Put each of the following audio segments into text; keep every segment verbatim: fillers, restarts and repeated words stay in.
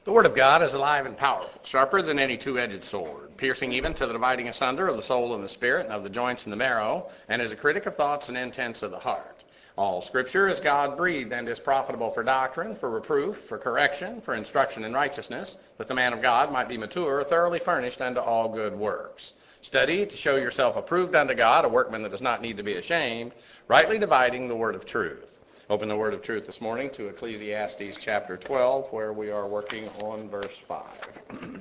The Word of God is alive and powerful, sharper than any two-edged sword, piercing even to the dividing asunder of the soul and the spirit, and of the joints and the marrow, and is a critic of thoughts and intents of the heart. All Scripture is God-breathed and is profitable for doctrine, for reproof, for correction, for instruction in righteousness, that the man of God might be mature, thoroughly furnished unto all good works. Study to show yourself approved unto God, a workman that does not need to be ashamed, rightly dividing the word of truth. Open the word of truth this morning to Ecclesiastes chapter twelve, where we are working on verse five.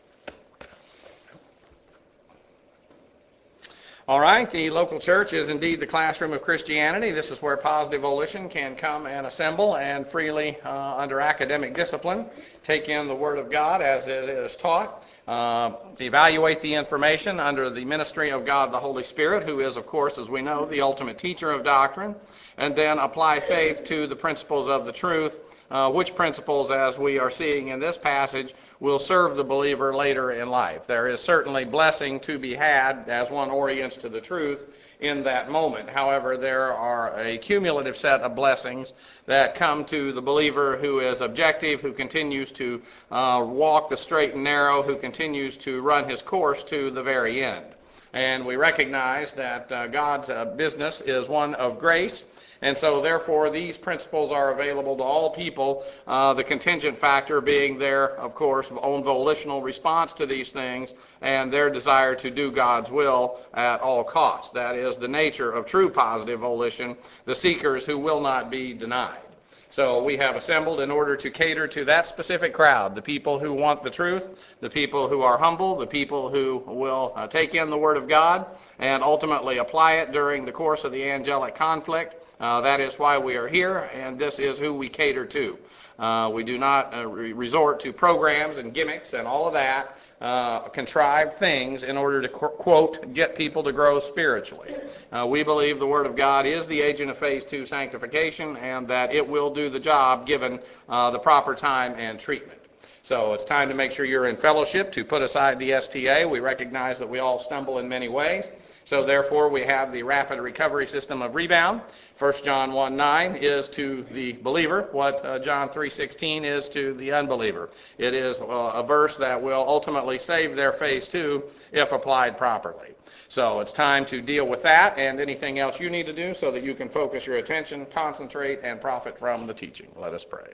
All right, the local church is indeed the classroom of Christianity. This is where positive volition can come and assemble and freely, uh, under academic discipline, take in the Word of God as it is taught, uh, evaluate the information under the ministry of God the Holy Spirit, who is, of course, as we know, the ultimate teacher of doctrine, and then apply faith to the principles of the truth, uh, which principles, as we are seeing in this passage, will serve the believer later in life. There is certainly blessing to be had as one orients to the truth in that moment. However, there are a cumulative set of blessings that come to the believer who is objective, who continues to uh, walk the straight and narrow, who continues to run his course to the very end. And we recognize that uh, God's uh, business is one of grace. And so, therefore, these principles are available to all people, uh, the contingent factor being their, of course, own volitional response to these things and their desire to do God's will at all costs. That is the nature of true positive volition, the seekers who will not be denied. So we have assembled in order to cater to that specific crowd, the people who want the truth, the people who are humble, the people who will uh, take in the Word of God and ultimately apply it during the course of the angelic conflict. Uh, that is why we are here, and this is who we cater to. Uh, we do not uh, re- resort to programs and gimmicks and all of that, uh, contrived things in order to, qu- quote, get people to grow spiritually. Uh, we believe the Word of God is the agent of phase two sanctification, and that it will do the job given uh, the proper time and treatment. So it's time to make sure you're in fellowship, to put aside the S T A. We recognize that we all stumble in many ways. So therefore, we have the rapid recovery system of rebound. First John one nine is to the believer what uh, John three sixteen is to the unbeliever. It is uh, a verse that will ultimately save their phase two if applied properly. So it's time to deal with that and anything else you need to do so that you can focus your attention, concentrate, and profit from the teaching. Let us pray.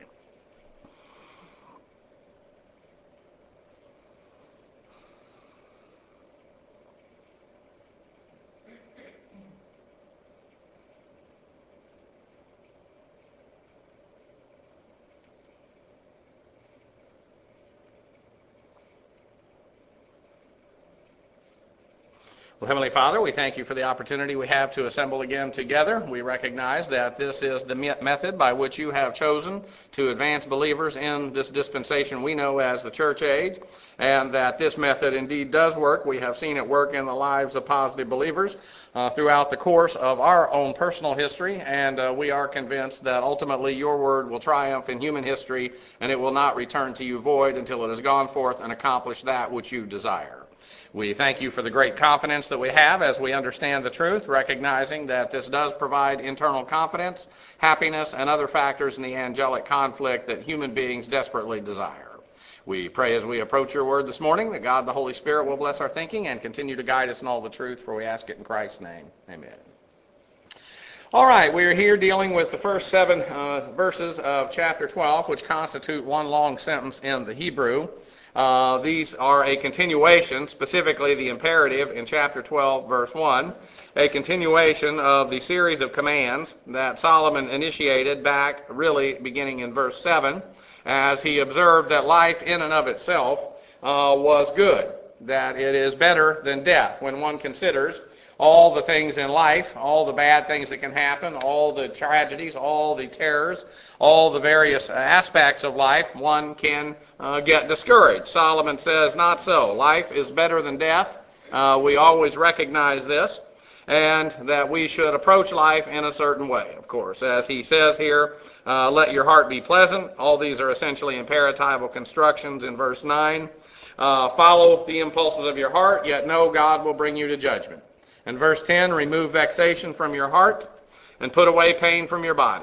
Well, Heavenly Father, we thank you for the opportunity we have to assemble again together. We recognize that this is the method by which you have chosen to advance believers in this dispensation we know as the church age, and that this method indeed does work. We have seen it work in the lives of positive believers uh, throughout the course of our own personal history, and uh, we are convinced that ultimately your word will triumph in human history, and it will not return to you void until it has gone forth and accomplished that which you desire. We thank you for the great confidence that we have as we understand the truth, recognizing that this does provide internal confidence, happiness, and other factors in the angelic conflict that human beings desperately desire. We pray as we approach your word this morning that God the Holy Spirit will bless our thinking and continue to guide us in all the truth, for we ask it in Christ's name. Amen. All right, we are here dealing with the first seven uh, verses of chapter twelve, which constitute one long sentence in the Hebrew. Uh, these are a continuation, specifically the imperative in chapter twelve, verse one, a continuation of the series of commands that Solomon initiated back really beginning in verse seven, as he observed that life in and of itself uh, was good, that it is better than death when one considers all the things in life, all the bad things that can happen, all the tragedies, all the terrors, all the various aspects of life, one can uh, get discouraged. Solomon says, not so. Life is better than death. Uh, we always recognize this, and that we should approach life in a certain way, of course. As he says here, uh, let your heart be pleasant. All these are essentially imperatival constructions in verse nine. Uh, follow the impulses of your heart, yet know God will bring you to judgment. In verse ten, remove vexation from your heart and put away pain from your body.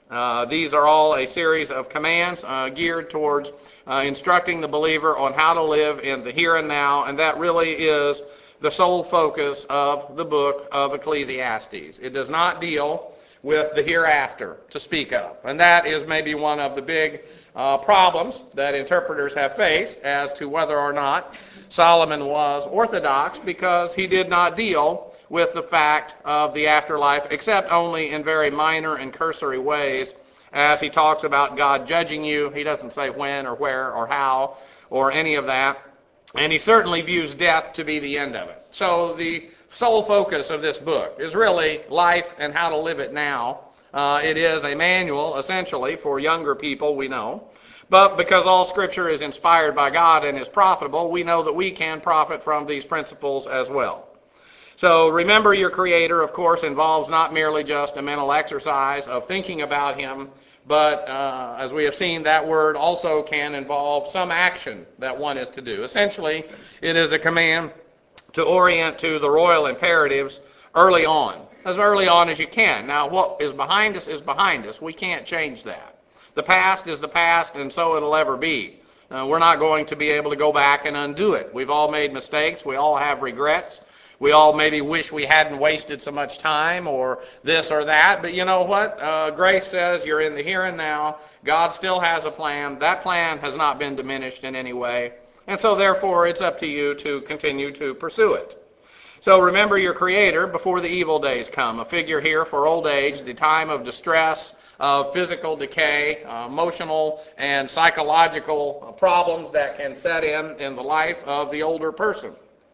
Uh, these are all a series of commands uh, geared towards uh, instructing the believer on how to live in the here and now, and that really is the sole focus of the book of Ecclesiastes. It does not deal with the hereafter to speak of, and that is maybe one of the big uh, problems that interpreters have faced as to whether or not Solomon was orthodox, because he did not deal with the fact of the afterlife, except only in very minor and cursory ways. As he talks about God judging you, he doesn't say when or where or how or any of that. And he certainly views death to be the end of it. So the sole focus of this book is really life and how to live it now. Uh, it is a manual, essentially, for younger people, we know. But because all Scripture is inspired by God and is profitable, we know that we can profit from these principles as well. So remember your Creator, of course, involves not merely just a mental exercise of thinking about Him, but uh, as we have seen, that word also can involve some action that one is to do. Essentially, it is a command to orient to the royal imperatives early on, as early on as you can. Now, what is behind us is behind us. We can't change that. The past is the past, and so it'll ever be. Uh, we're not going to be able to go back and undo it. We've all made mistakes. We all have regrets. We all maybe wish we hadn't wasted so much time or this or that. But you know what? Uh, grace says you're in the here and now. God still has a plan. That plan has not been diminished in any way. And so therefore it's up to you to continue to pursue it. So remember your Creator before the evil days come. A figure here for old age, the time of distress, of physical decay, uh, emotional and psychological problems that can set in in the life of the older person.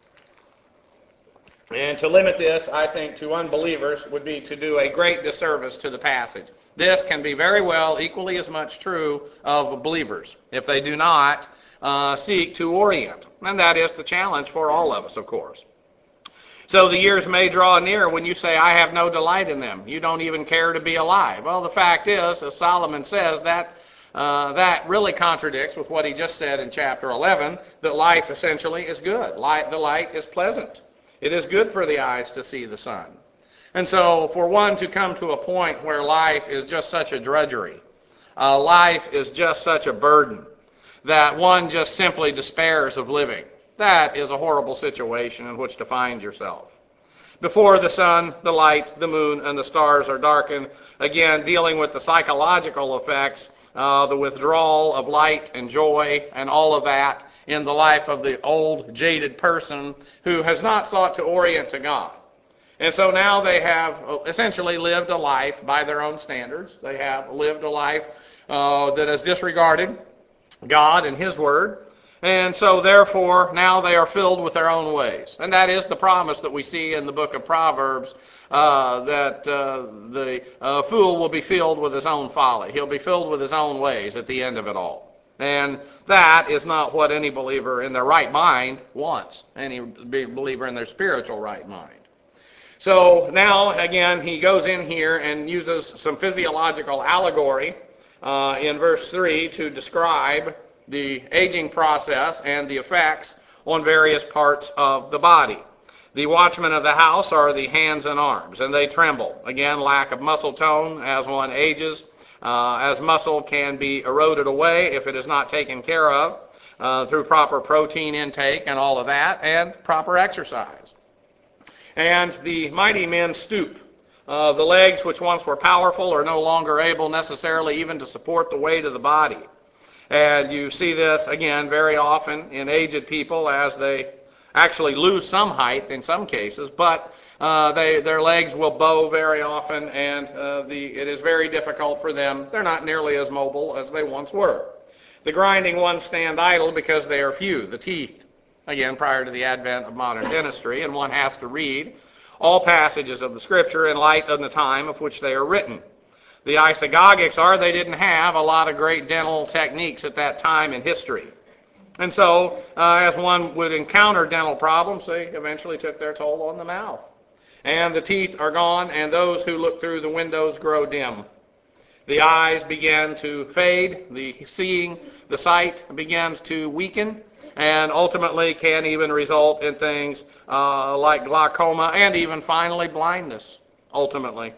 And to limit this, I think, to unbelievers would be to do a great disservice to the passage. This can be very well equally as much true of believers if they do not uh, seek to orient. And that is the challenge for all of us, of course. So the years may draw near when you say, I have no delight in them. You don't even care to be alive. Well, the fact is, as Solomon says, that uh, that really contradicts with what he just said in chapter eleven, that life essentially is good. Light, the light is pleasant. It is good for the eyes to see the sun. And so for one to come to a point where life is just such a drudgery, uh, life is just such a burden, that one just simply despairs of living, that is a horrible situation in which to find yourself. Before the sun, the light, the moon, and the stars are darkened, again, dealing with the psychological effects, uh, the withdrawal of light and joy and all of that in the life of the old, jaded person who has not sought to orient to God. And so now they have essentially lived a life by their own standards. They have lived a life uh, that has disregarded God and His Word. And so therefore now they are filled with their own ways. And that is the promise that we see in the book of Proverbs, uh, that uh, the uh, fool will be filled with his own folly. He'll be filled with his own ways at the end of it all. And that is not what any believer in their right mind wants, any believer in their spiritual right mind. So now, again, he goes in here and uses some physiological allegory uh, in verse three to describe the aging process and the effects on various parts of the body. The watchmen of the house are the hands and arms, and they tremble. Again, lack of muscle tone as one ages. Uh, as muscle can be eroded away if it is not taken care of uh, through proper protein intake and all of that, and proper exercise. And the mighty men stoop. Uh, the legs which once were powerful are no longer able necessarily even to support the weight of the body. And you see this, again, very often in aged people as they actually lose some height in some cases, but uh, they, their legs will bow very often, and uh, the, it is very difficult for them. They're not nearly as mobile as they once were. The grinding ones stand idle because they are few. The teeth, again, prior to the advent of modern dentistry, and one has to read all passages of the Scripture in light of the time of which they are written. The isagogics are they didn't have a lot of great dental techniques at that time in history. And so, uh, as one would encounter dental problems, they eventually took their toll on the mouth. And the teeth are gone, and those who look through the windows grow dim. The eyes begin to fade, the seeing, the sight begins to weaken, and ultimately can even result in things uh, like glaucoma and even finally blindness, ultimately,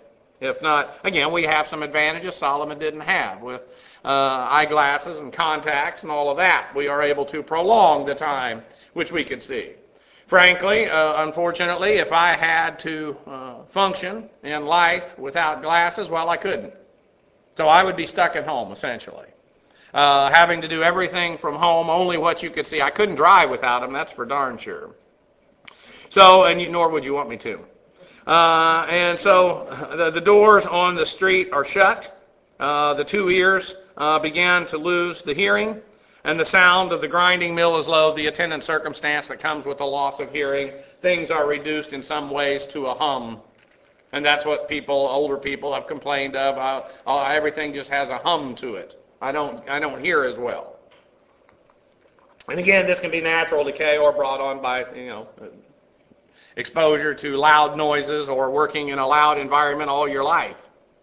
If not, again, we have some advantages Solomon didn't have with uh, eyeglasses and contacts and all of that. We are able to prolong the time which we could see. Frankly, uh, unfortunately, if I had to uh, function in life without glasses, well, I couldn't. So I would be stuck at home, essentially. Uh, having to do everything from home, only what you could see. I couldn't drive without them, that's for darn sure. So, and you, nor would you want me to. Uh, and so the, the doors on the street are shut. Uh, the two ears uh, began to lose the hearing, and the sound of the grinding mill is low, the attendant circumstance that comes with the loss of hearing. Things are reduced in some ways to a hum. And that's what people, older people, have complained of. Uh, uh, everything just has a hum to it. I don't, I don't hear as well. And again, this can be natural decay or brought on by, you know, exposure to loud noises or working in a loud environment all your life.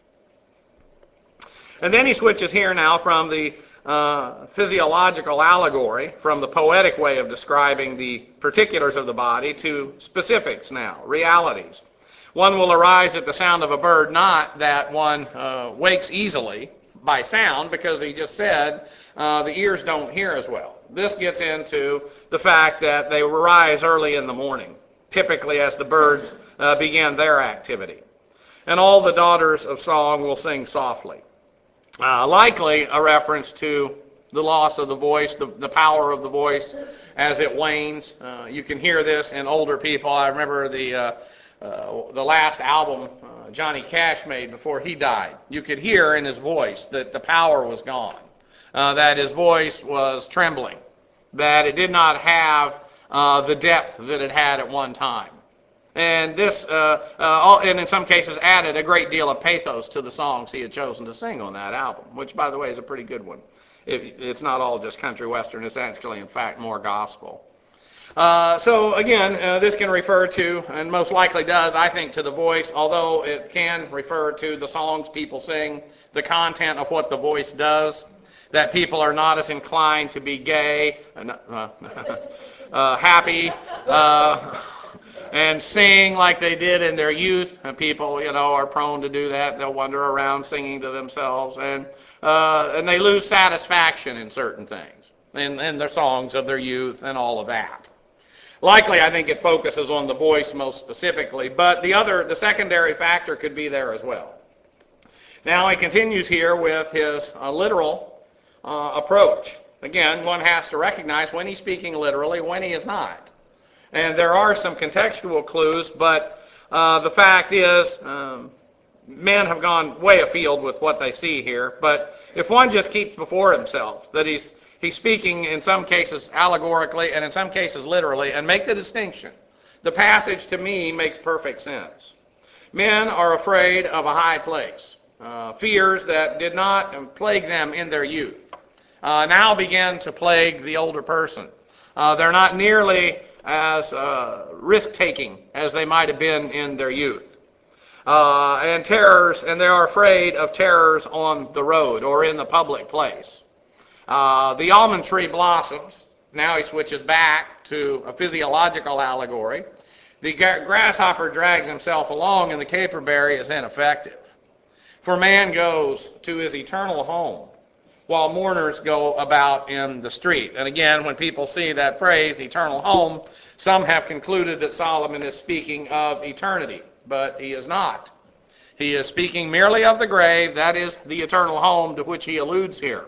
And then he switches here now from the uh, physiological allegory, from the poetic way of describing the particulars of the body, to specifics now, realities. One will arise at the sound of a bird, not that one uh, wakes easily by sound, because he just said uh, the ears don't hear as well. This gets into the fact that they arise early in the morning, typically as the birds uh, begin their activity. And all the daughters of song will sing softly. Uh, likely a reference to the loss of the voice, the, the power of the voice as it wanes. Uh, you can hear this in older people. I remember the uh, uh, the last album uh, Johnny Cash made before he died. You could hear in his voice that the power was gone, uh, that his voice was trembling, that it did not have uh, the depth that it had at one time. And this, uh, uh, and in some cases, added a great deal of pathos to the songs he had chosen to sing on that album, which, by the way, is a pretty good one. It, it's not all just country western. It's actually, in fact, more gospel. Uh, so, again, uh, this can refer to, and most likely does, I think, to the voice, although it can refer to the songs people sing, the content of what the voice does, that people are not as inclined to be gay, uh, uh, happy, uh, and sing like they did in their youth. And people, you know, are prone to do that. They'll wander around singing to themselves, and uh, and they lose satisfaction in certain things, in, in their songs of their youth and all of that. Likely, I think it focuses on the voice most specifically, but the other, the secondary factor could be there as well. Now he continues here with his uh, literal uh, approach. Again, one has to recognize when he's speaking literally, when he is not. And there are some contextual clues, but uh, the fact is, um, men have gone way afield with what they see here. But if one just keeps before himself that he's he's speaking in some cases allegorically and in some cases literally, and make the distinction, the passage to me makes perfect sense. Men are afraid of a high place. Uh, fears that did not plague them in their youth uh, now begin to plague the older person. Uh, they're not nearly as uh, risk-taking as they might have been in their youth. Uh, and terrors, and they are afraid of terrors on the road or in the public place. Uh, the almond tree blossoms. Now he switches back to a physiological allegory. The grasshopper drags himself along, and the caperberry is ineffective. For man goes to his eternal home, while mourners go about in the street. And again, when people see that phrase, eternal home, some have concluded that Solomon is speaking of eternity, but he is not. He is speaking merely of the grave. That is the eternal home to which he alludes here.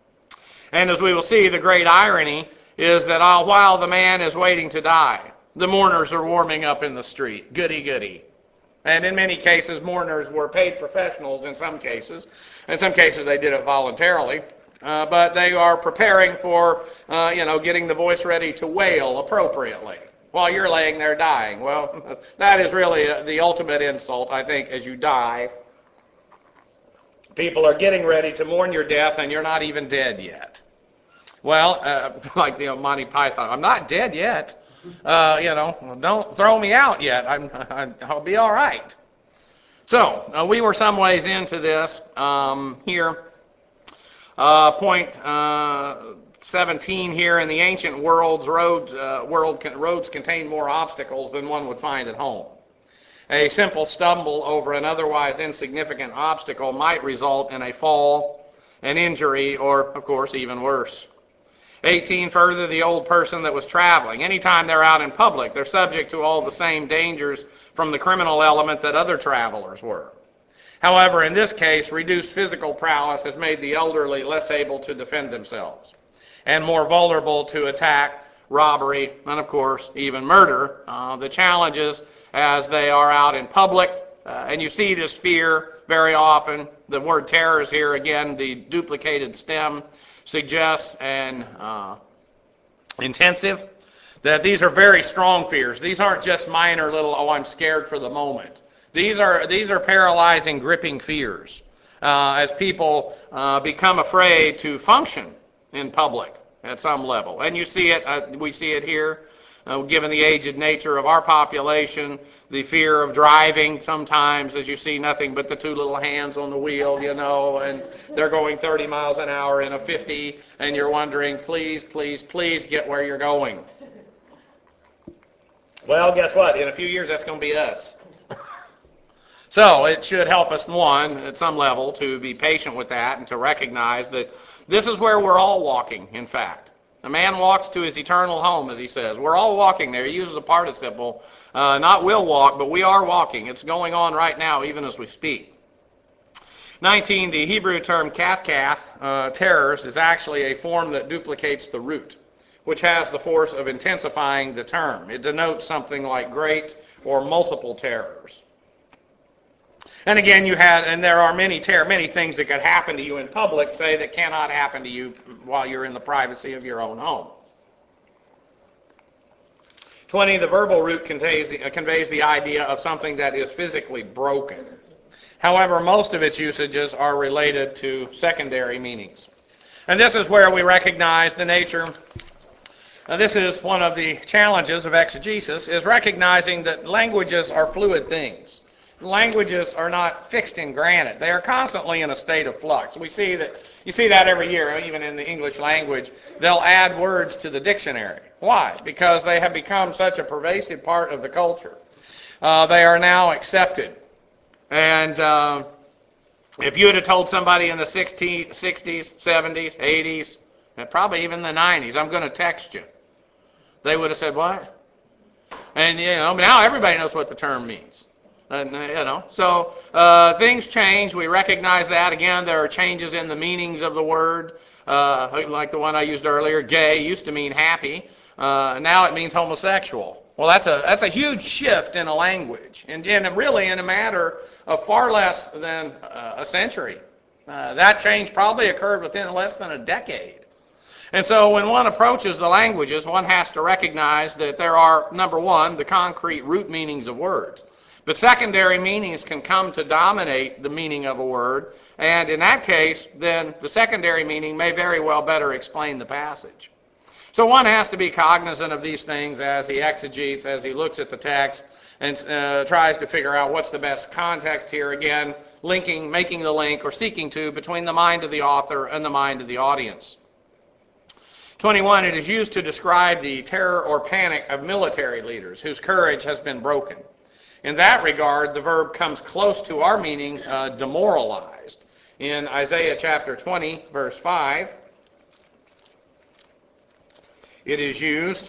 And as we will see, the great irony is that while the man is waiting to die, the mourners are warming up in the street. Goody, goody. And in many cases, mourners were paid professionals in some cases. In some cases, they did it voluntarily. Uh, but they are preparing for, uh, you know, getting the voice ready to wail appropriately while you're laying there dying. Well, that is really the ultimate insult, I think, as you die. People are getting ready to mourn your death, and you're not even dead yet. Well, uh, like the Monty Python, I'm not dead yet. Uh, you know, don't throw me out yet. I'm, I'm, I'll be all right. So, uh, we were some ways into this um, here. Uh, point uh, seventeen here, in the ancient world's roads, uh, world con- roads contain more obstacles than one would find at home. A simple stumble over an otherwise insignificant obstacle might result in a fall, an injury, or, of course, even worse. eighteen, further, the old person that was traveling. Anytime they're out in public, they're subject to all the same dangers from the criminal element that other travelers were. However, in this case, reduced physical prowess has made the elderly less able to defend themselves and more vulnerable to attack, robbery, and, of course, even murder. Uh, the challenges as they are out in public, uh, and you see this fear very often. The word terror is here again. The duplicated stem suggests an uh, intensive, that these are very strong fears. These aren't just minor little, oh, I'm scared for the moment. These are these are paralyzing, gripping fears uh, as people uh, become afraid to function in public at some level. And you see it, uh, we see it here, uh, given the aged nature of our population, the fear of driving sometimes, as you see nothing but the two little hands on the wheel, you know, and they're going thirty miles an hour in a fifty, and you're wondering, please, please, please get where you're going. Well, guess what? In a few years, that's going to be us. So it should help us, one, at some level, to be patient with that and to recognize that this is where we're all walking, in fact. A man walks to his eternal home, as he says. We're all walking there. He uses a participle, uh, not will walk, but we are walking. It's going on right now, even as we speak. nineteen, the Hebrew term kath-kath, uh, terrors, is actually a form that duplicates the root, which has the force of intensifying the term. It denotes something like great or multiple terrors. And again, you had, and there are many terror, many things that could happen to you in public, say, that cannot happen to you while you're in the privacy of your own home. twenty, the verbal root conveys the, uh, conveys the idea of something that is physically broken. However, most of its usages are related to secondary meanings. And this is where we recognize the nature. Now, this is one of the challenges of exegesis, is recognizing that languages are fluid things. Languages are not fixed in granite. They are constantly in a state of flux. We see that, you see that every year, even in the English language. They'll add words to the dictionary. Why? Because they have become such a pervasive part of the culture. Uh, they are now accepted. And uh, if you had told somebody in the sixties, seventies, eighties, and probably even the nineties, I'm going to text you, they would have said, what? And, you know, now everybody knows what the term means. And, you know, so uh, things change. We recognize that. Again, there are changes in the meanings of the word. Uh, like the one I used earlier, gay used to mean happy. Uh, now it means homosexual. Well, that's a that's a huge shift in a language, and, and really in a matter of far less than uh, a century. Uh, that change probably occurred within less than a decade. And so when one approaches the languages, one has to recognize that there are, number one, the concrete root meanings of words. But secondary meanings can come to dominate the meaning of a word, and in that case, then the secondary meaning may very well better explain the passage. So one has to be cognizant of these things as he exegetes, as he looks at the text, and uh, tries to figure out what's the best context here, again, linking, making the link, or seeking to, between the mind of the author and the mind of the audience. twenty-one, it is used to describe the terror or panic of military leaders whose courage has been broken. In that regard, the verb comes close to our meaning, uh, demoralized. In Isaiah chapter twenty, verse five, it is used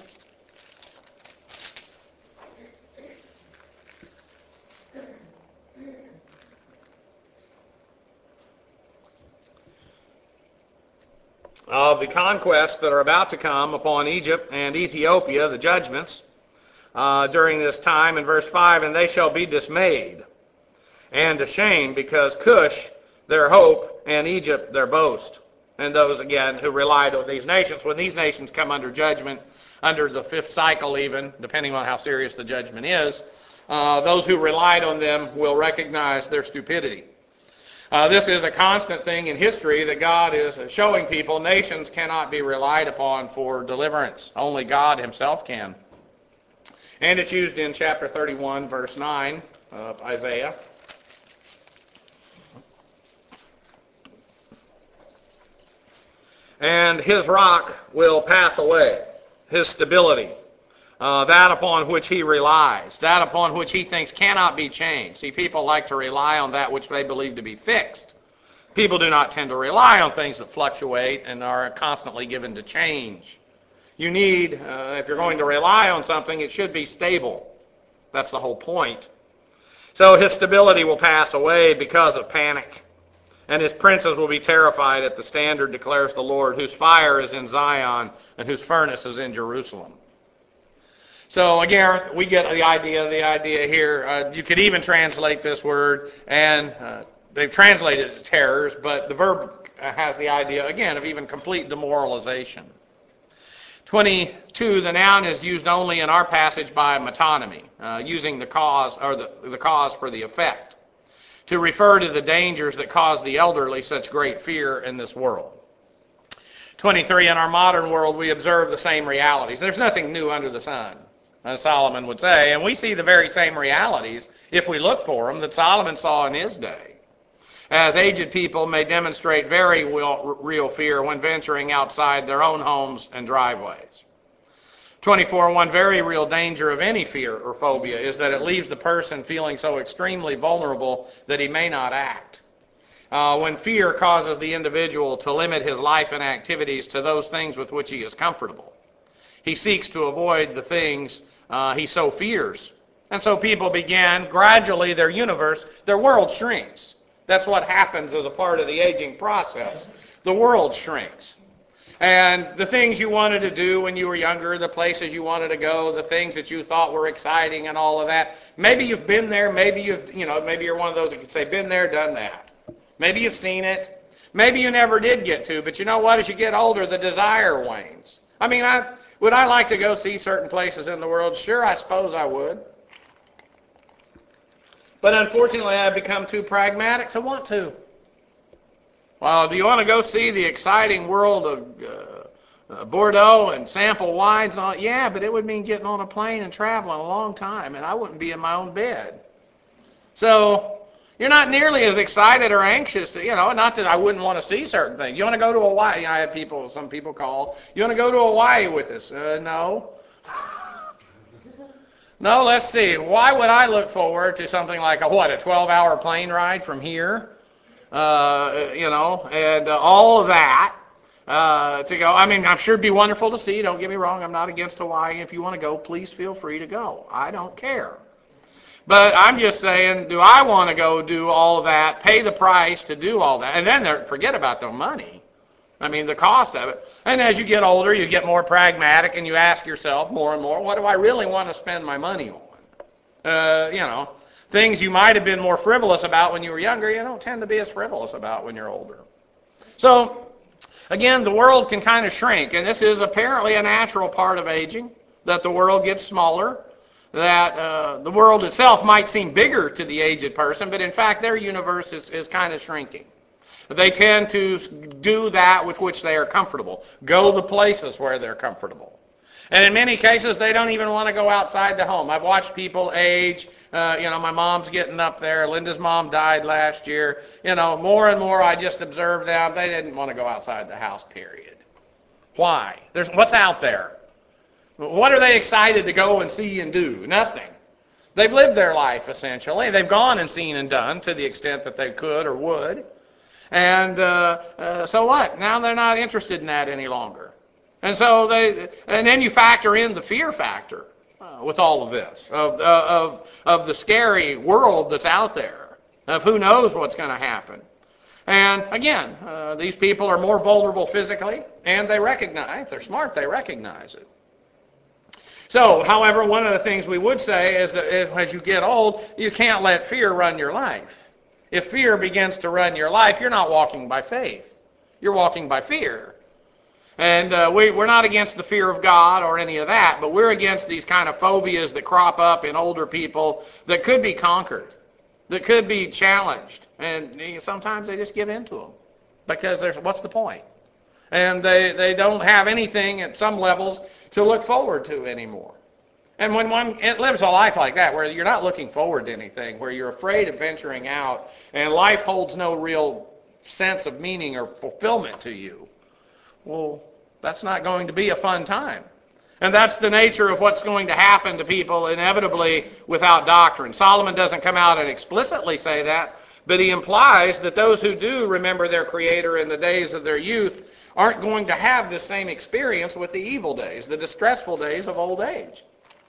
of the conquests that are about to come upon Egypt and Ethiopia, the judgments, Uh, during this time, in verse five, and they shall be dismayed and ashamed, because Cush, their hope, and Egypt, their boast. And those, again, who relied on these nations, when these nations come under judgment, under the fifth cycle even, depending on how serious the judgment is, uh, those who relied on them will recognize their stupidity. Uh, this is a constant thing in history that God is showing people. Nations cannot be relied upon for deliverance. Only God himself can. And it's used in chapter thirty-one, verse nine of Isaiah. And his rock will pass away, his stability. uh, that upon which he relies, that upon which he thinks cannot be changed. See, people like to rely on that which they believe to be fixed. People do not tend to rely on things that fluctuate and are constantly given to change. You need, uh, if you're going to rely on something, it should be stable. That's the whole point. So his stability will pass away because of panic, and his princes will be terrified at the standard, declares the Lord, whose fire is in Zion and whose furnace is in Jerusalem. So again, we get the idea. The idea here, uh, you could even translate this word, and uh, they've translated it as terrors, but the verb has the idea, again, of even complete demoralization. twenty-two, the noun is used only in our passage by metonymy, uh, using the cause or the, the cause for the effect, to refer to the dangers that cause the elderly such great fear in this world. twenty-three, in our modern world, we observe the same realities. There's nothing new under the sun, as Solomon would say, and we see the very same realities, if we look for them, that Solomon saw in his day. As aged people may demonstrate very real, real fear when venturing outside their own homes and driveways. twenty-four, one very real danger of any fear or phobia is that it leaves the person feeling so extremely vulnerable that he may not act. Uh, when fear causes the individual to limit his life and activities to those things with which he is comfortable, he seeks to avoid the things uh, he so fears. And so people begin, gradually their universe, their world shrinks. That's what happens as a part of the aging process. The world shrinks. And the things you wanted to do when you were younger, the places you wanted to go, the things that you thought were exciting and all of that, maybe you've been there, maybe you've, you know, maybe you're one of those that can say, been there, done that. Maybe you've seen it. Maybe you never did get to, but you know what? As you get older, the desire wanes. I mean, I would I like to go see certain places in the world? Sure, I suppose I would. But unfortunately, I've become too pragmatic to want to. Well, do you want to go see the exciting world of uh, uh, Bordeaux and sample wines? And all? Yeah, but it would mean getting on a plane and traveling a long time, and I wouldn't be in my own bed. So you're not nearly as excited or anxious to, you know, not that I wouldn't want to see certain things. You want to go to Hawaii? You know, I had people, some people call, you want to go to Hawaii with us? Uh, no. No, let's see. Why would I look forward to something like a, what, a twelve-hour plane ride from here? Uh, you know, and uh, all of that uh, to go. I mean, I'm sure it'd be wonderful to see. Don't get me wrong. I'm not against Hawaii. If you want to go, please feel free to go. I don't care. But I'm just saying, do I want to go do all of that, pay the price to do all that, and then forget about the money? I mean, the cost of it. And as you get older, you get more pragmatic, and you ask yourself more and more, what do I really want to spend my money on? Uh, you know, things you might have been more frivolous about when you were younger, you don't tend to be as frivolous about when you're older. So, again, the world can kind of shrink, and this is apparently a natural part of aging, that the world gets smaller, that uh, the world itself might seem bigger to the aged person, but in fact their universe is, is kind of shrinking. They tend to do that with which they are comfortable, go the places where they're comfortable. And in many cases, they don't even want to go outside the home. I've watched people age. Uh, you know, my mom's getting up there. Linda's mom died last year. You know, more and more I just observe them. They didn't want to go outside the house, period. Why? There's what's out there? What are they excited to go and see and do? Nothing. They've lived their life, essentially. They've gone and seen and done to the extent that they could or would. And uh, uh, so what? Now they're not interested in that any longer. And so they, and then you factor in the fear factor uh, with all of this, of, uh, of, of the scary world that's out there, of who knows what's going to happen. And again, uh, these people are more vulnerable physically, and they recognize, if they're smart, they recognize it. So, however, one of the things we would say is that as you get old, you can't let fear run your life. If fear begins to run your life, you're not walking by faith. You're walking by fear. And uh, we, we're not against the fear of God or any of that, but we're against these kind of phobias that crop up in older people that could be conquered, that could be challenged. And sometimes they just give in to them because there's, what's the point? And they, they don't have anything at some levels to look forward to anymore. And when one it lives a life like that, where you're not looking forward to anything, where you're afraid of venturing out, and life holds no real sense of meaning or fulfillment to you, well, that's not going to be a fun time. And that's the nature of what's going to happen to people inevitably without doctrine. Solomon doesn't come out and explicitly say that, but he implies that those who do remember their Creator in the days of their youth aren't going to have the same experience with the evil days, the distressful days of old age.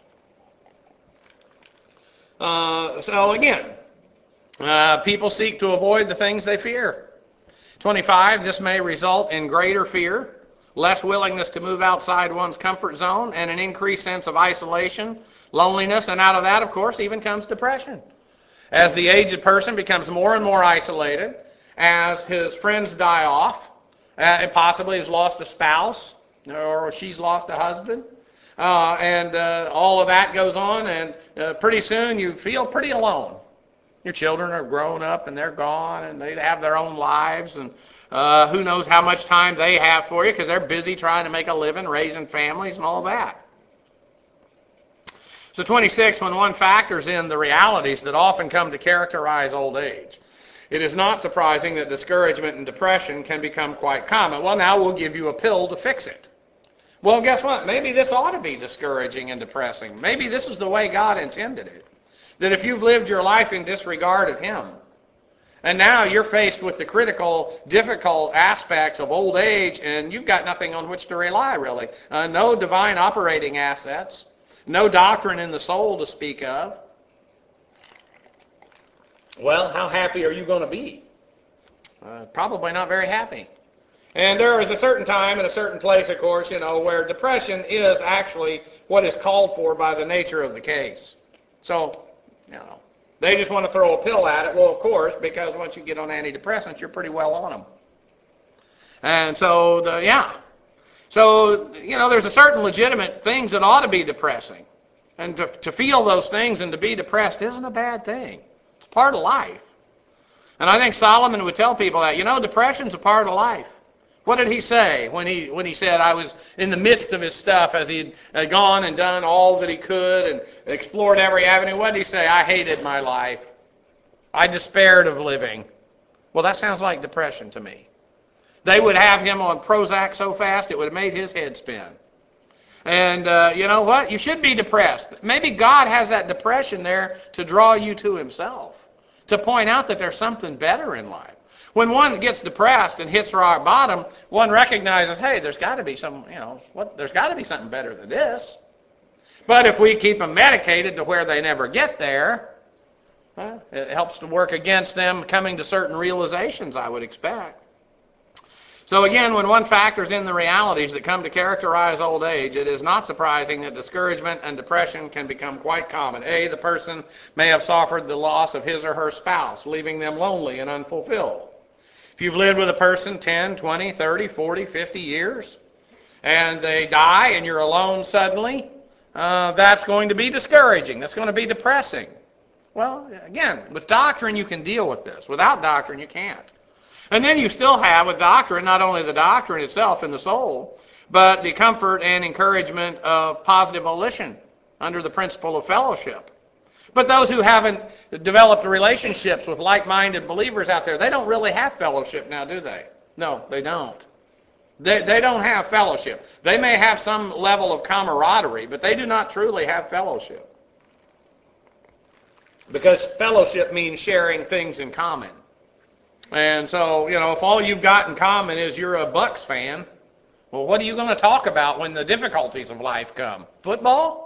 Uh, so again, uh, people seek to avoid the things they fear. twenty-five, this may result in greater fear, less willingness to move outside one's comfort zone, and an increased sense of isolation, loneliness, and out of that, of course, even comes depression. As the aged person becomes more and more isolated, as his friends die off, uh, and possibly has lost a spouse, or she's lost a husband, uh, and uh, all of that goes on, and uh, pretty soon you feel pretty alone. Your children are grown up and they're gone and they have their own lives, and uh, who knows how much time they have for you because they're busy trying to make a living, raising families and all that. So twenty-six, when one factors in the realities that often come to characterize old age, it is not surprising that discouragement and depression can become quite common. Well, now we'll give you a pill to fix it. Well, guess what? Maybe this ought to be discouraging and depressing. Maybe this is the way God intended it. That if you've lived your life in disregard of Him, and now you're faced with the critical, difficult aspects of old age, and you've got nothing on which to rely, really. Uh, no divine operating assets, no doctrine in the soul to speak of. Well, how happy are you going to be? Uh, probably not very happy. And there is a certain time and a certain place, of course, you know, where depression is actually what is called for by the nature of the case. So, you know, they just want to throw a pill at it. Well, of course, because once you get on antidepressants, you're pretty well on them. And so, the, yeah. So, you know, there's a certain legitimate things that ought to be depressing. And to, to feel those things and to be depressed isn't a bad thing. It's part of life. And I think Solomon would tell people that, you know, depression's a part of life. What did he say when he when he said, I was in the midst of his stuff as he had gone and done all that he could and explored every avenue? What did he say? I hated my life. I despaired of living. Well, that sounds like depression to me. They would have him on Prozac so fast it would have made his head spin. And uh, you know what? You should be depressed. Maybe God has that depression there to draw you to Himself, to point out that there's something better in life. When one gets depressed and hits rock bottom, one recognizes, hey, there's got to be some, you know, what? There's got to be something better than this. But if we keep them medicated to where they never get there, well, it helps to work against them coming to certain realizations, I would expect. So again, when one factors in the realities that come to characterize old age, it is not surprising that discouragement and depression can become quite common. A, the person may have suffered the loss of his or her spouse, leaving them lonely and unfulfilled. If you've lived with a person ten, twenty, thirty, forty, fifty years, and they die and you're alone suddenly, uh, that's going to be discouraging. That's going to be depressing. Well, again, with doctrine you can deal with this. Without doctrine you can't. And then you still have with doctrine not only the doctrine itself in the soul, but the comfort and encouragement of positive volition under the principle of fellowship. But those who haven't developed relationships with like-minded believers out there, they don't really have fellowship now, do they? No, they don't. They, they don't have fellowship. They may have some level of camaraderie, but they do not truly have fellowship. Because fellowship means sharing things in common. And so, you know, if all you've got in common is you're a Bucks fan, well, what are you going to talk about when the difficulties of life come? Football?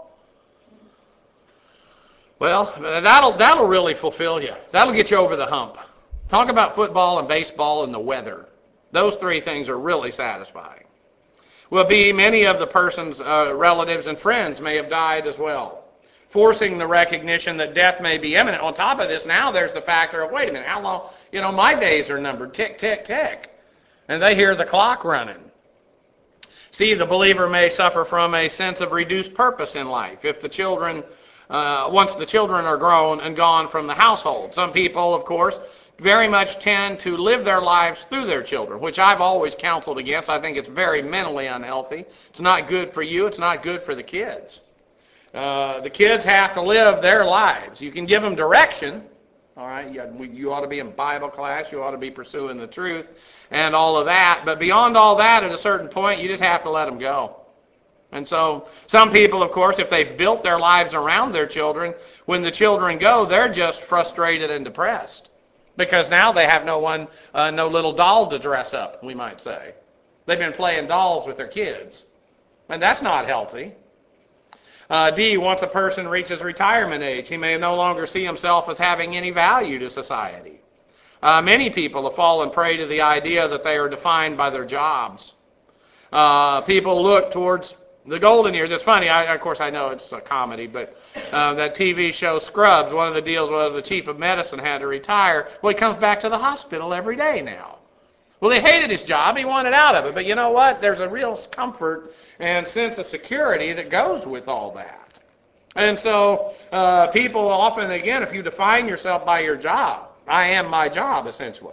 Well, that'll that'll really fulfill you. That'll get you over the hump. Talk about football and baseball and the weather. Those three things are really satisfying. Well, be many of the person's uh, relatives and friends may have died as well, forcing the recognition that death may be imminent. On top of this, now there's the factor of, wait a minute, how long, you know, my days are numbered, tick, tick, tick. And they hear the clock running. See, the believer may suffer from a sense of reduced purpose in life if the children, uh, once the children are grown and gone from the household. Some people, of course, very much tend to live their lives through their children, which I've always counseled against. I think it's very mentally unhealthy. It's not good for you. It's not good for the kids. Uh, the kids have to live their lives. You can give them direction. All right, you, you ought to be in Bible class. You ought to be pursuing the truth and all of that. But beyond all that, at a certain point, you just have to let them go. And so some people, of course, if they've built their lives around their children, when the children go, they're just frustrated and depressed because now they have no one, uh, no little doll to dress up, we might say. They've been playing dolls with their kids, and that's not healthy. Uh, D, once a person reaches retirement age, he may no longer see himself as having any value to society. Uh, many people have fallen prey to the idea that they are defined by their jobs. Uh, people look towards the golden years. It's funny, I, of course I know it's a comedy, but uh, that T V show Scrubs, one of the deals was the chief of medicine had to retire. Well, he comes back to the hospital every day now. Well, he hated his job. He wanted out of it. But you know what? There's a real comfort and sense of security that goes with all that. And so uh, people often, again, if you define yourself by your job, I am my job, essentially.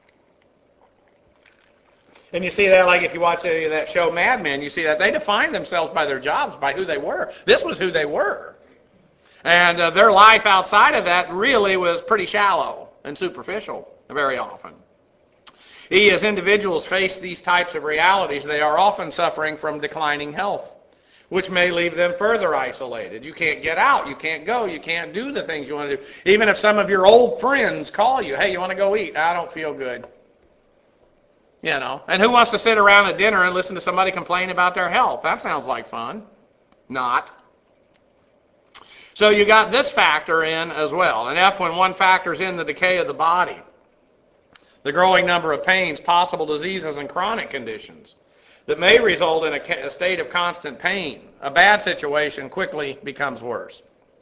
And you see that, like if you watch any of that show Mad Men, you see that they define themselves by their jobs, by who they were. This was who they were. And uh, their life outside of that really was pretty shallow and superficial very often. E, as individuals face these types of realities, they are often suffering from declining health, which may leave them further isolated. You can't get out, you can't go, you can't do the things you want to do. Even if some of your old friends call you, hey, you want to go eat? I don't feel good. You know, and who wants to sit around at dinner and listen to somebody complain about their health? That sounds like fun. Not. So you got this factor in as well. And F, when one factors in the decay of the body, the growing number of pains, possible diseases, and chronic conditions that may result in a, a state of constant pain. A bad situation quickly becomes worse.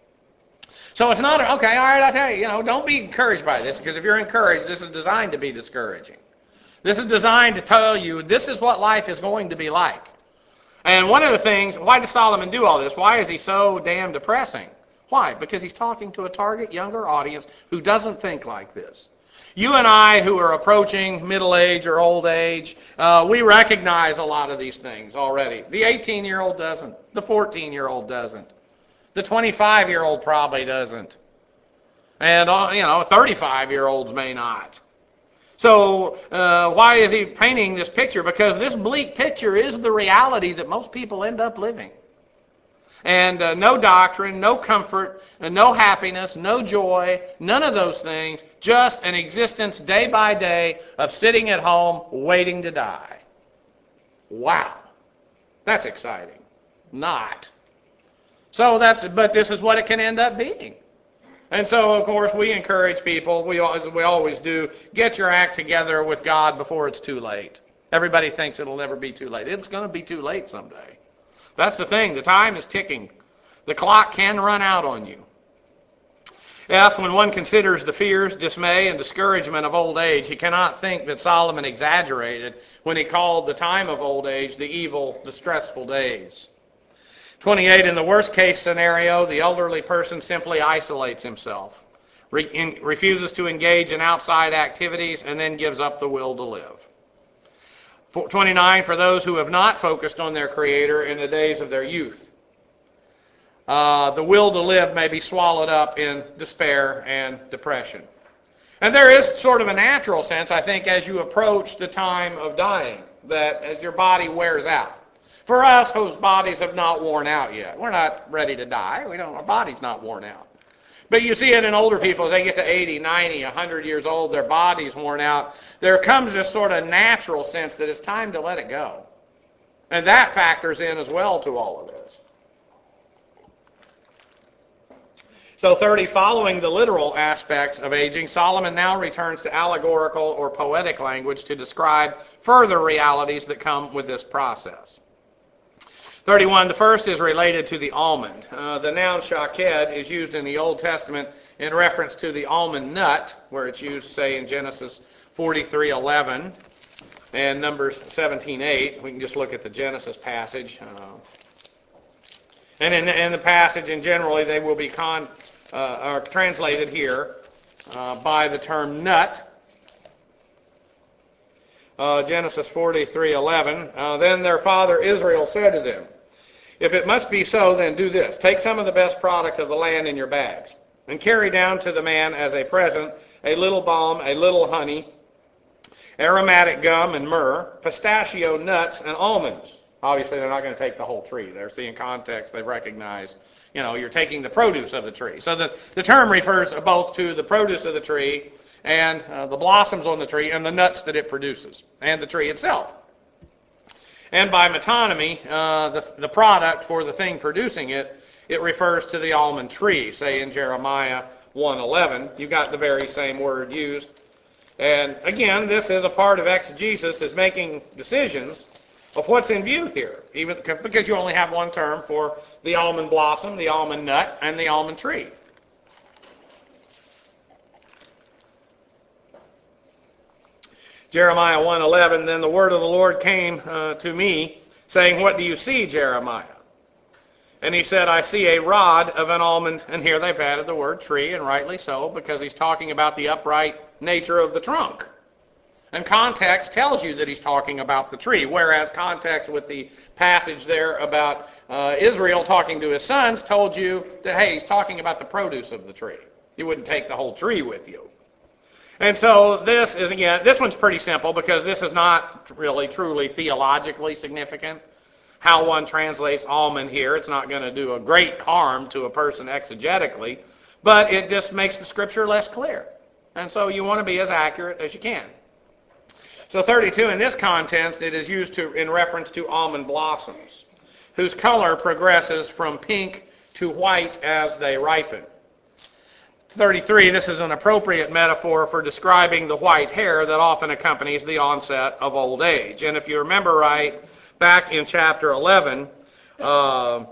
So it's not, okay, all right, I'll tell you, you know, don't be encouraged by this, because if you're encouraged, this is designed to be discouraging. This is designed to tell you this is what life is going to be like. And one of the things, why does Solomon do all this? Why is he so damn depressing? Why? Because he's talking to a target younger audience who doesn't think like this. You and I, who are approaching middle age or old age, uh, we recognize a lot of these things already. The eighteen-year-old doesn't. The fourteen-year-old doesn't. The twenty-five-year-old probably doesn't. And, uh, you know, thirty-five-year-olds may not. So uh, why is he painting this picture? Because this bleak picture is the reality that most people end up living. And uh, no doctrine, no comfort, and no happiness, no joy, none of those things, just an existence day by day of sitting at home waiting to die. Wow. That's exciting. Not. So that's, but this is what it can end up being. And so, of course, we encourage people, we always, we always do, get your act together with God before it's too late. Everybody thinks it'll never be too late. It's going to be too late someday. That's the thing. The time is ticking. The clock can run out on you. F, when one considers the fears, dismay, and discouragement of old age, he cannot think that Solomon exaggerated when he called the time of old age the evil, distressful days. twenty-eight, in the worst case scenario, the elderly person simply isolates himself, re- in, refuses to engage in outside activities, and then gives up the will to live. twenty-nine, for those who have not focused on their Creator in the days of their youth, uh, the will to live may be swallowed up in despair and depression. And there is sort of a natural sense, I think, as you approach the time of dying, that as your body wears out. For us, whose bodies have not worn out yet, we're not ready to die. We don't. Our body's not worn out. But you see it in older people as they get to eighty, ninety, one hundred years old, their body's worn out. There comes this sort of natural sense that it's time to let it go. And that factors in as well to all of this. So thirty, following the literal aspects of aging, Solomon now returns to allegorical or poetic language to describe further realities that come with this process. thirty-one, the first is related to the almond. Uh, the noun shaked is used in the Old Testament in reference to the almond nut, where it's used, say, in Genesis forty-three eleven and Numbers seventeen eight. We can just look at the Genesis passage. Uh, and in, in the passage, and generally, they will be con, uh, are translated here uh, by the term nut. Uh, Genesis forty-three eleven. Uh, then their father Israel said to them, if it must be so, then do this. Take some of the best product of the land in your bags, and carry down to the man as a present a little balm, a little honey, aromatic gum and myrrh, pistachio nuts and almonds. Obviously, they're not going to take the whole tree. They're seeing context. They recognize, you know, you're taking the produce of the tree. So the, the term refers both to the produce of the tree and uh, the blossoms on the tree and the nuts that it produces and the tree itself. And by metonymy, uh, the, the product for the thing producing it, it refers to the almond tree, say in Jeremiah one eleven. You've got the very same word used. And again, this is a part of exegesis, is making decisions of what's in view here, even because you only have one term for the almond blossom, the almond nut, and the almond tree. Jeremiah one eleven, then the word of the Lord came uh, to me, saying, what do you see, Jeremiah? And he said, I see a rod of an almond. And here they've added the word tree, and rightly so, because he's talking about the upright nature of the trunk. And context tells you that he's talking about the tree, whereas context with the passage there about uh, Israel talking to his sons told you that, hey, he's talking about the produce of the tree. You wouldn't take the whole tree with you. And so this is, again, this one's pretty simple because this is not really truly theologically significant. How one translates almond here, it's not going to do a great harm to a person exegetically, but it just makes the scripture less clear. And so you want to be as accurate as you can. So thirty-two, in this context, it is used to in reference to almond blossoms, whose color progresses from pink to white as they ripen. thirty-three, this is an appropriate metaphor for describing the white hair that often accompanies the onset of old age. And if you remember right, back in chapter eleven, uh,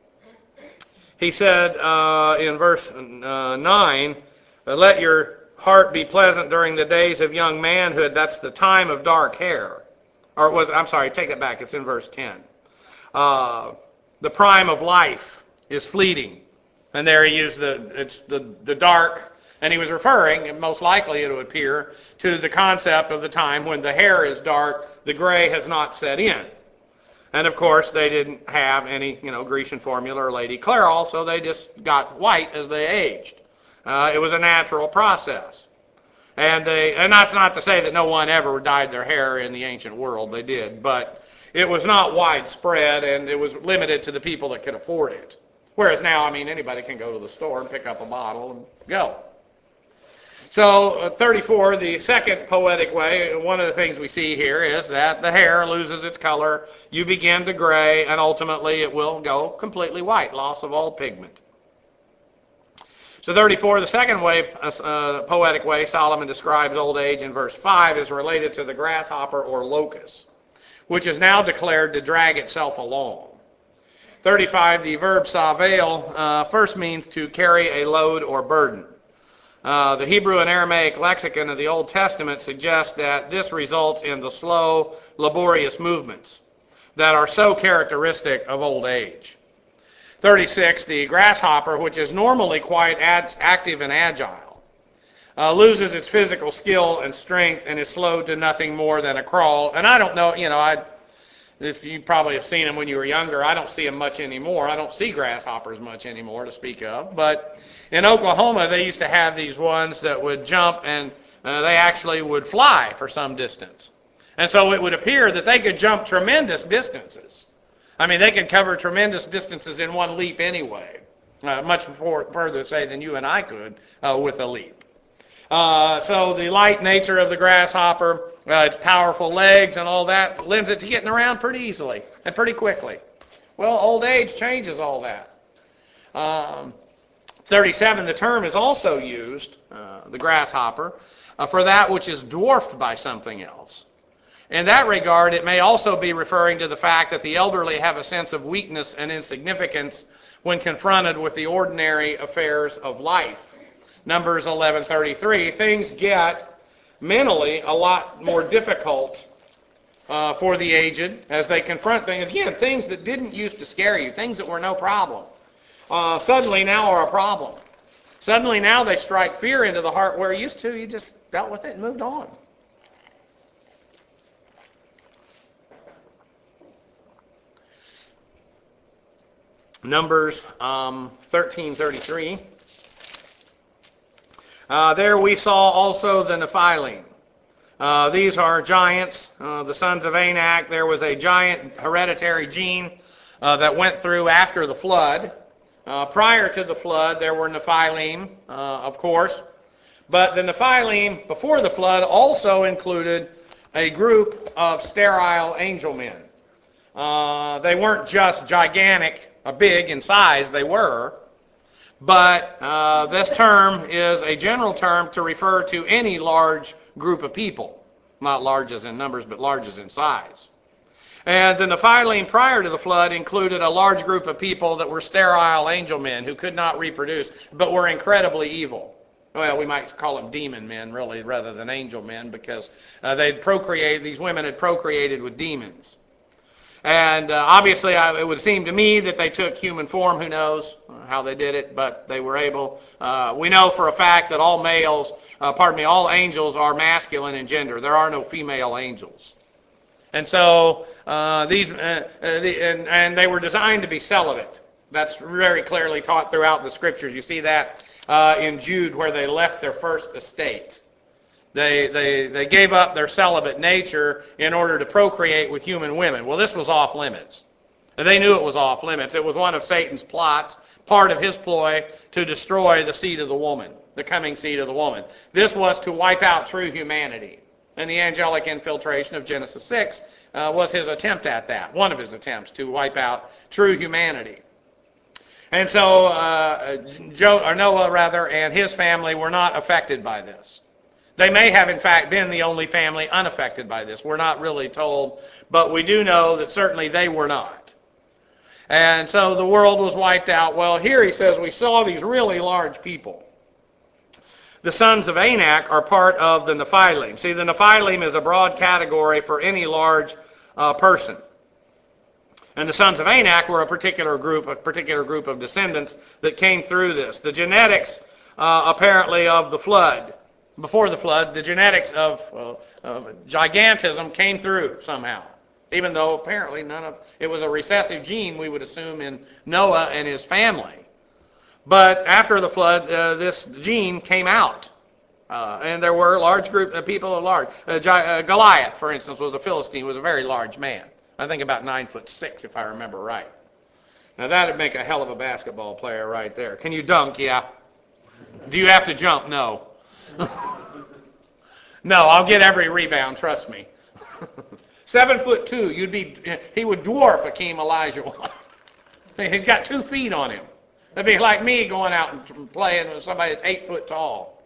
he said uh, in verse uh, nine, let your heart be pleasant during the days of young manhood. That's the time of dark hair. Or it was, I'm sorry, take it back. It's in verse ten. Uh, the prime of life is fleeting. And there he used the, it's the, the dark, and he was referring, and most likely it would appear, to the concept of the time when the hair is dark, the gray has not set in. And of course, they didn't have any, you know, Grecian formula or Lady Clairol, so they just got white as they aged. Uh, it was a natural process. And they, and that's not to say that no one ever dyed their hair in the ancient world. They did. But it was not widespread, and it was limited to the people that could afford it. Whereas now, I mean, anybody can go to the store and pick up a bottle and go. So, uh, thirty-four, the second poetic way, one of the things we see here is that the hair loses its color, you begin to gray, and ultimately it will go completely white, loss of all pigment. So thirty-four, the second way, uh, poetic way Solomon describes old age in verse five is related to the grasshopper or locust, which is now declared to drag itself along. thirty-five, the verb savail uh, first means to carry a load or burden. Uh, the Hebrew and Aramaic lexicon of the Old Testament suggests that this results in the slow, laborious movements that are so characteristic of old age. thirty-six, the grasshopper, which is normally quite ad- active and agile, uh, loses its physical skill and strength and is slowed to nothing more than a crawl. And I don't know, you know, I, if you probably have seen them when you were younger, I don't see them much anymore. I don't see grasshoppers much anymore to speak of. But in Oklahoma, they used to have these ones that would jump, and uh, they actually would fly for some distance. And so it would appear that they could jump tremendous distances. I mean, they could cover tremendous distances in one leap anyway, uh, much more, further, say, than you and I could uh, with a leap. Uh, so the light nature of the grasshopper, uh, its powerful legs and all that, lends it to getting around pretty easily and pretty quickly. Well, old age changes all that. Um, thirty-seven, the term is also used, uh, the grasshopper, uh, for that which is dwarfed by something else. In that regard, it may also be referring to the fact that the elderly have a sense of weakness and insignificance when confronted with the ordinary affairs of life. Numbers eleven thirty-three, things get mentally a lot more difficult uh, for the aged as they confront things. Again, things that didn't used to scare you, things that were no problem, uh, suddenly now are a problem. Suddenly now they strike fear into the heart where used to you just dealt with it and moved on. Numbers um, thirteen thirty-three. Uh, there we saw also the Nephilim, Uh, these are giants, uh, the sons of Anak. There was a giant hereditary gene uh, that went through after the flood. Uh, prior to the flood, there were Nephilim, uh, of course. But the Nephilim, before the flood, also included a group of sterile angel men. Uh, they weren't just gigantic, or big in size, they were. But uh, this term is a general term to refer to any large group of people. Not large as in numbers, but large as in size. And the Nephilim prior to the flood included a large group of people that were sterile angel men who could not reproduce, but were incredibly evil. Well, we might call them demon men, really, rather than angel men, because uh, they'd procreated, these women had procreated with demons. And uh, obviously, I, it would seem to me that they took human form. Who knows how they did it, but they were able. Uh, we know for a fact that all males, uh, pardon me, all angels are masculine in gender. There are no female angels. And so uh, these, uh, uh, the, and, and they were designed to be celibate. That's very clearly taught throughout the scriptures. You see that uh, in Jude, where they left their first estate. They, they, they gave up their celibate nature in order to procreate with human women. Well, this was off limits. They knew it was off limits. It was one of Satan's plots, part of his ploy to destroy the seed of the woman, the coming seed of the woman. This was to wipe out true humanity. And the angelic infiltration of Genesis six uh, was his attempt at that, one of his attempts to wipe out true humanity. And so uh, Joe, or Noah, rather, and his family were not affected by this. They may have, in fact, been the only family unaffected by this. We're not really told, but we do know that certainly they were not. And so the world was wiped out. Well, here he says we saw these really large people. The sons of Anak are part of the Nephilim. See, the Nephilim is a broad category for any large uh, person. And the sons of Anak were a particular group, a particular group of descendants that came through this. The genetics, uh, apparently, of the flood. Before the flood, the genetics of uh, uh, gigantism came through somehow, even though apparently none of it was a recessive gene, we would assume, in Noah and his family. But after the flood, uh, this gene came out, uh, and there were a large group of people at large. Uh, uh, Goliath, for instance, was a Philistine, was a very large man. I think about nine foot six, if I remember right. Now that'd make a hell of a basketball player right there. Can you dunk? Yeah. Do you have to jump? No. No, I'll get every rebound, trust me. Seven foot two, you'd be, he would dwarf Akeem Olajuwon. He's got two feet on him. That'd be like me going out and playing with somebody that's eight foot tall.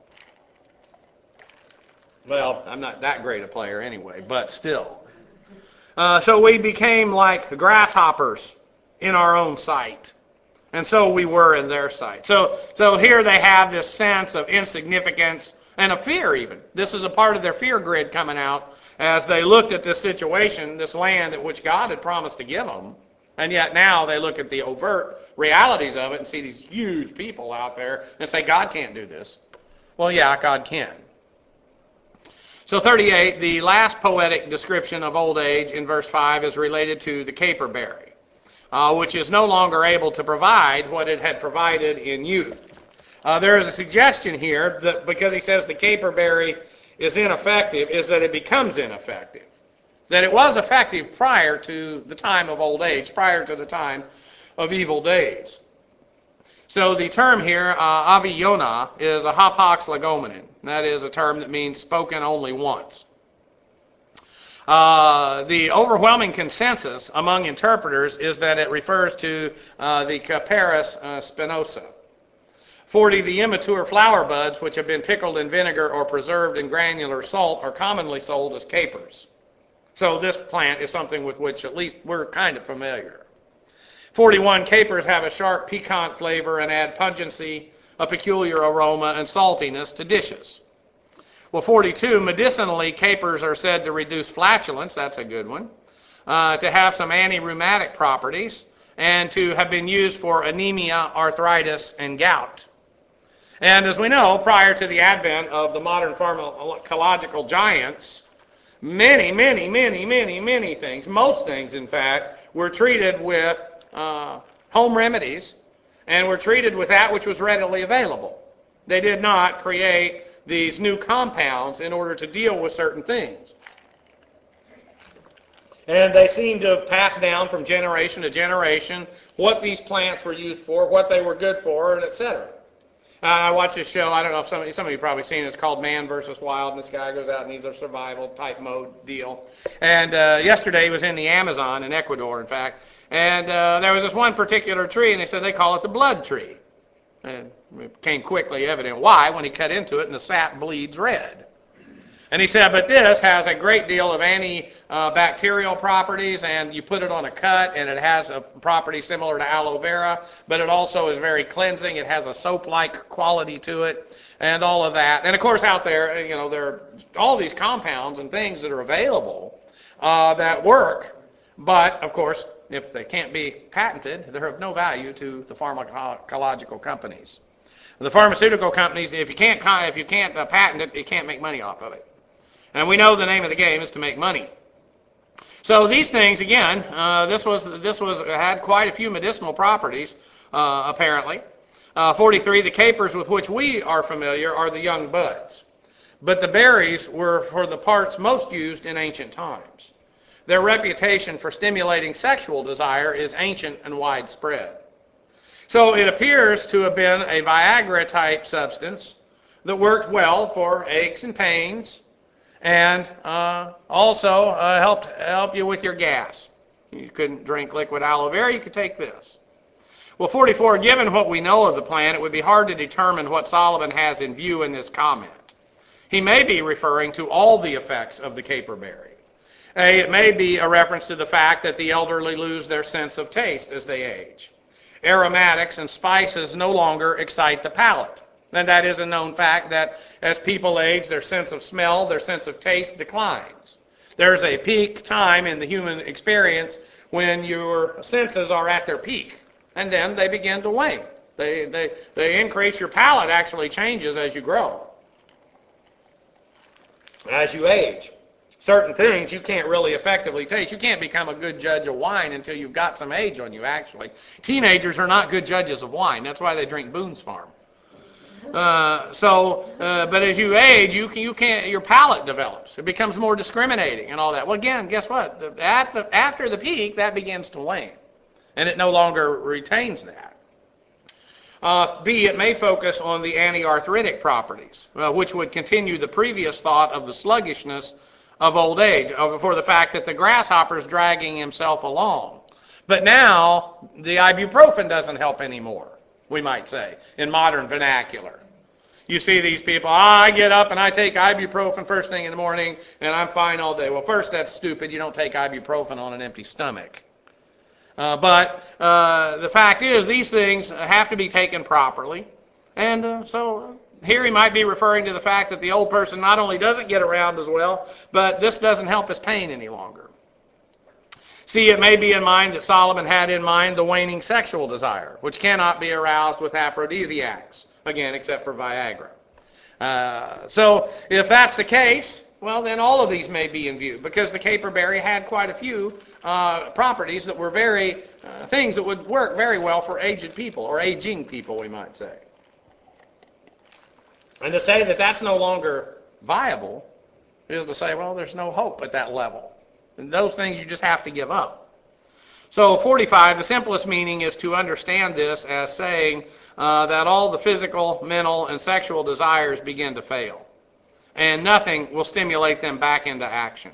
Well, I'm not that great a player anyway, but still. Uh, so we became like grasshoppers in our own sight. And so we were in their sight. So, so here they have this sense of insignificance and of fear even. This is a part of their fear grid coming out as they looked at this situation, this land at which God had promised to give them. And yet now they look at the overt realities of it and see these huge people out there and say, God can't do this. Well, yeah, God can. So thirty-eight, the last poetic description of old age in verse five is related to the caperberry. Uh, which is no longer able to provide what it had provided in youth. Uh, there is a suggestion here that because he says the caperberry is ineffective, is that it becomes ineffective. That it was effective prior to the time of old age, prior to the time of evil days. So the term here, uh, aviyona, is a hapax legomenon. That is a term that means spoken only once. Uh, the overwhelming consensus among interpreters is that it refers to uh, the Capparis uh, spinosa. forty, the immature flower buds, which have been pickled in vinegar or preserved in granular salt, are commonly sold as capers. So this plant is something with which at least we're kind of familiar. forty-one, capers have a sharp, piquant flavor and add pungency, a peculiar aroma, and saltiness to dishes. Well, forty-two, medicinally, capers are said to reduce flatulence. That's a good one. Uh, to have some anti-rheumatic properties, and to have been used for anemia, arthritis, and gout. And as we know, prior to the advent of the modern pharmacological giants, many, many, many, many, many things, most things, in fact, were treated with uh, home remedies, and were treated with that which was readily available. They did not create these new compounds in order to deal with certain things. And they seem to have passed down from generation to generation what these plants were used for, what they were good for, and et cetera. Uh, I watched this show, I don't know if some of, you, some of you probably seen it, it's called Man versus Wild, and this guy goes out and he's a survival type mode deal. And uh, yesterday he was in the Amazon, in Ecuador in fact, and uh, there was this one particular tree, and they said they call it the blood tree. And it became quickly evident why when he cut into it and the sap bleeds red. And he said, but this has a great deal of antibacterial properties, and you put it on a cut, and it has a property similar to aloe vera, but it also is very cleansing. It has a soap-like quality to it, and all of that. And of course, out there, you know, there are all these compounds and things that are available uh, that work, but of course, if they can't be patented, they're of no value to the pharmacological companies. The pharmaceutical companies, if you can't if you can't uh, patent it, you can't make money off of it. And we know the name of the game is to make money. So these things, again, uh, this was this was had quite a few medicinal properties, uh, apparently. Uh, forty-three, the capers with which we are familiar are the young buds. But the berries were for the parts most used in ancient times. Their reputation for stimulating sexual desire is ancient and widespread. So it appears to have been a Viagra-type substance that worked well for aches and pains, and uh, also uh, helped help you with your gas. You couldn't drink liquid aloe vera, you could take this. Well, forty-four, given what we know of the plant, it would be hard to determine what Solomon has in view in this comment. He may be referring to all the effects of the caperberry. A, it may be a reference to the fact that the elderly lose their sense of taste as they age. Aromatics and spices no longer excite the palate. And that is a known fact that as people age, their sense of smell, their sense of taste declines. There's a peak time in the human experience when your senses are at their peak, and then they begin to wane. They, they, they increase. Your palate actually changes as you grow, as you age. Certain things you can't really effectively taste. You can't become a good judge of wine until you've got some age on you, actually. Teenagers are not good judges of wine. That's why they drink Boone's Farm. Uh, so, uh, but as you age, you can, you can't. Your palate develops. It becomes more discriminating and all that. Well, again, guess what? The, at the, after the peak, that begins to wane, and it no longer retains that. Uh, B, it may focus on the anti-arthritic properties, uh, which would continue the previous thought of the sluggishness of old age, uh, for the fact that the grasshopper is dragging himself along. But now the ibuprofen doesn't help anymore, we might say, in modern vernacular. You see these people, ah, I get up and I take ibuprofen first thing in the morning and I'm fine all day. Well, first, that's stupid. You don't take ibuprofen on an empty stomach. Uh, but uh, the fact is, these things have to be taken properly. And uh, so here he might be referring to the fact that the old person not only doesn't get around as well, but this doesn't help his pain any longer. See, it may be in mind that Solomon had in mind the waning sexual desire, which cannot be aroused with aphrodisiacs, again, except for Viagra. Uh, so if that's the case, well, then all of these may be in view, because the caperberry had quite a few uh, properties that were very, uh, things that would work very well for aged people, or aging people, we might say. And to say that that's no longer viable is to say, well, there's no hope at that level. And those things you just have to give up. So forty-five, the simplest meaning is to understand this as saying uh, that all the physical, mental, and sexual desires begin to fail, and nothing will stimulate them back into action.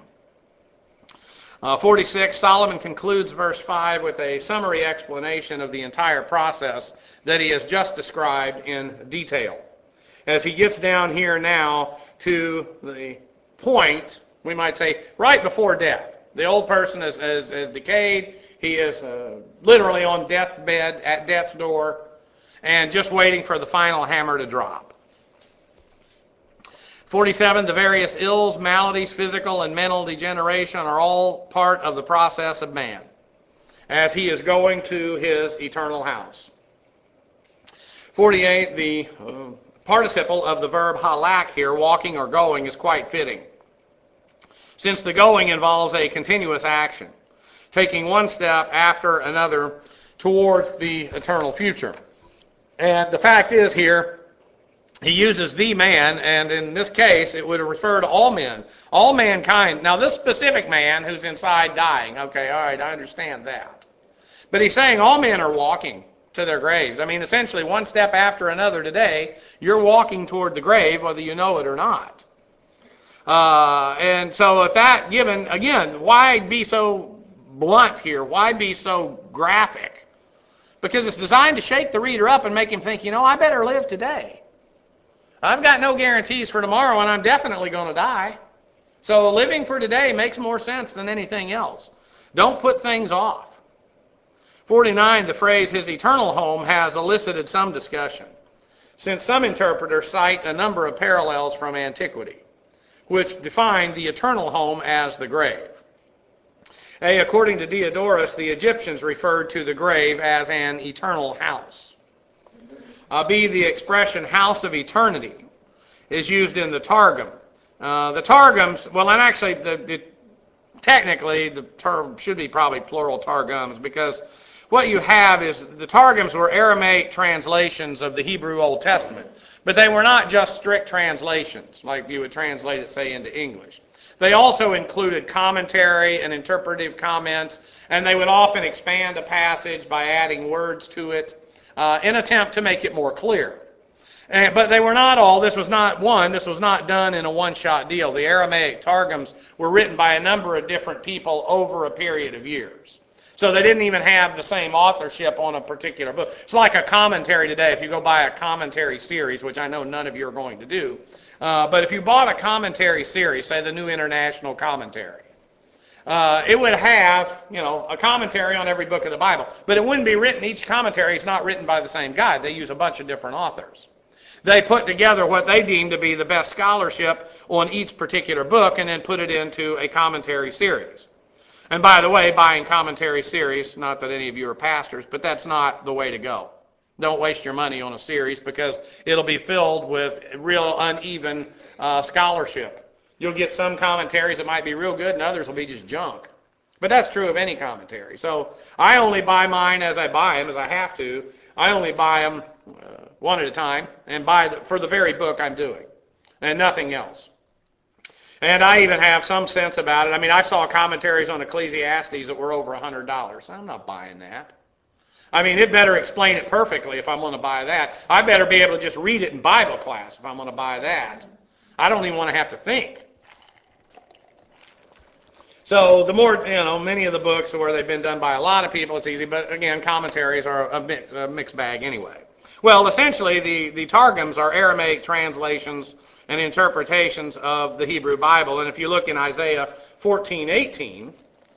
Uh, forty-six, Solomon concludes verse five with a summary explanation of the entire process that he has just described in detail. As he gets down here now to the point, we might say, right before death. The old person is, is, is decayed. He is uh, literally on deathbed, at death's door, and just waiting for the final hammer to drop. forty-seven, the various ills, maladies, physical and mental degeneration are all part of the process of man as he is going to his eternal house. forty-eight, the uh, participle of the verb halak here, walking or going, is quite fitting, since the going involves a continuous action, taking one step after another toward the eternal future. And the fact is here he uses the man, and in this case, it would refer to all men, all mankind. Now, this specific man who's inside dying, okay, all right, I understand that. But he's saying all men are walking to their graves. I mean, essentially, one step after another today, you're walking toward the grave, whether you know it or not. Uh, and so if that given, again, why be so blunt here? Why be so graphic? Because it's designed to shake the reader up and make him think, you know, I better live today. I've got no guarantees for tomorrow, and I'm definitely going to die. So living for today makes more sense than anything else. Don't put things off. forty-nine, the phrase his eternal home has elicited some discussion, since some interpreters cite a number of parallels from antiquity, which define the eternal home as the grave. A, according to Diodorus, the Egyptians referred to the grave as an eternal house. Uh, B, the expression house of eternity is used in the Targum. Uh, the Targums, well, and actually, the, the, technically, the term should be probably plural Targums, because what you have is the Targums were Aramaic translations of the Hebrew Old Testament, but they were not just strict translations, like you would translate it, say, into English. They also included commentary and interpretive comments, and they would often expand a passage by adding words to it, Uh, in an attempt to make it more clear. And, but they were not all, this was not one, this was not done in a one-shot deal. The Aramaic Targums were written by a number of different people over a period of years. So they didn't even have the same authorship on a particular book. It's like a commentary today. If you go buy a commentary series, which I know none of you are going to do, uh, but if you bought a commentary series, say the New International Commentary, Uh, it would have, you know, a commentary on every book of the Bible. But it wouldn't be written, each commentary is not written by the same guy. They use a bunch of different authors. They put together what they deem to be the best scholarship on each particular book and then put it into a commentary series. And by the way, buying commentary series, not that any of you are pastors, but that's not the way to go. Don't waste your money on a series because it'll be filled with real uneven uh, scholarship. You'll get some commentaries that might be real good and others will be just junk. But that's true of any commentary. So I only buy mine as I buy them, as I have to. I only buy them uh, one at a time and buy the, for the very book I'm doing and nothing else. And I even have some sense about it. I mean, I saw commentaries on Ecclesiastes that were over one hundred dollars. I'm not buying that. I mean, it better explain it perfectly if I'm going to buy that. I better be able to just read it in Bible class if I'm going to buy that. I don't even want to have to think. So the more, you know, many of the books where they've been done by a lot of people, it's easy. But again, commentaries are a, mix, a mixed bag anyway. Well, essentially, the, the Targums are Aramaic translations and interpretations of the Hebrew Bible. And if you look in Isaiah fourteen eighteen,